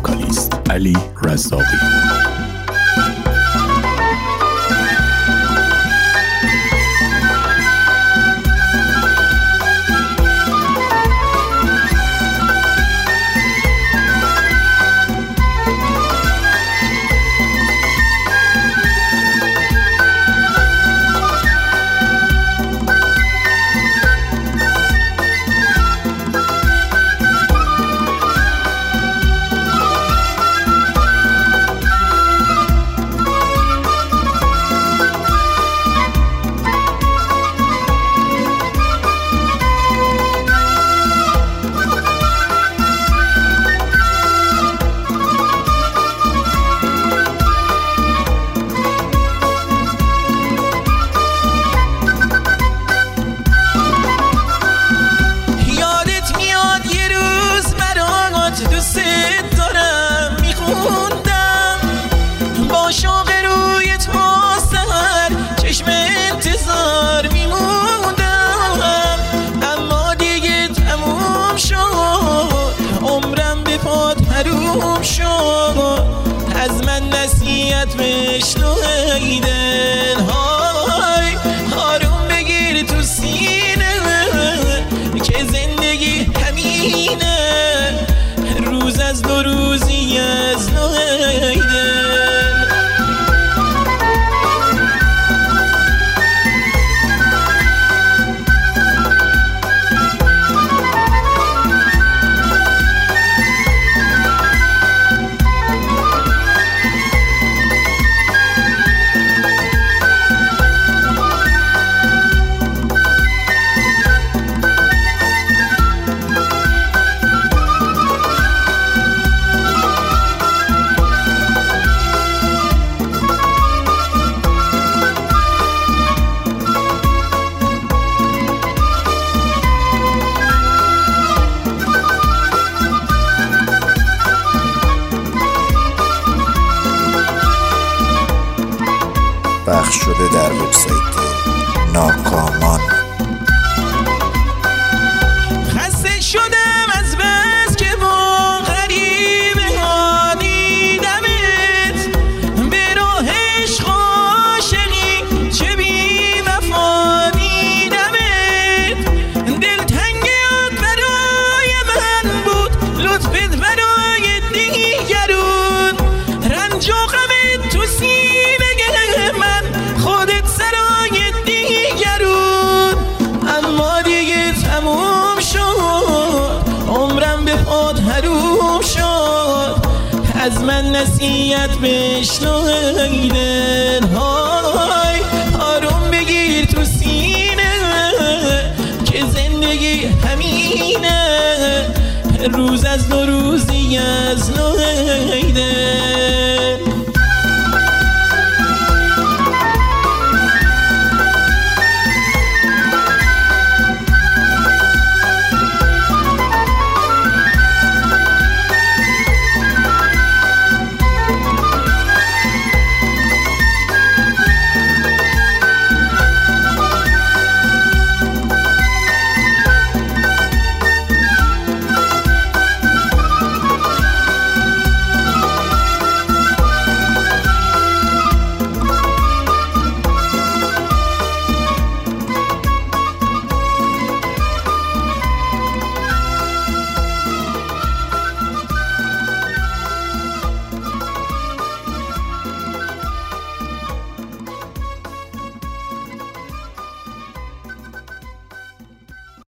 وکالیست علی رزاقی. از من نصیحت بشنو ای دل های آروم بگیر تو سینه که زندگی همینه روز از دو روزی از نو ای دل. پخش شده در وبسایت ناکامان. خسته شدم از بس که با غریبه ها دیدمت به راه عشق عاشقی چه بی وفا دیدمت دلتنگیت برای من بود لطفت برای دیگرون رنج و غمت تو سینه من خودت سرای دیگرون اما دیگه تموم شد عمرم به پات حروم شد از من نصیحت بشنو ای دل های آروم بگیر تو سینه که زندگی همینه روز از دو روزی از نو ای دل.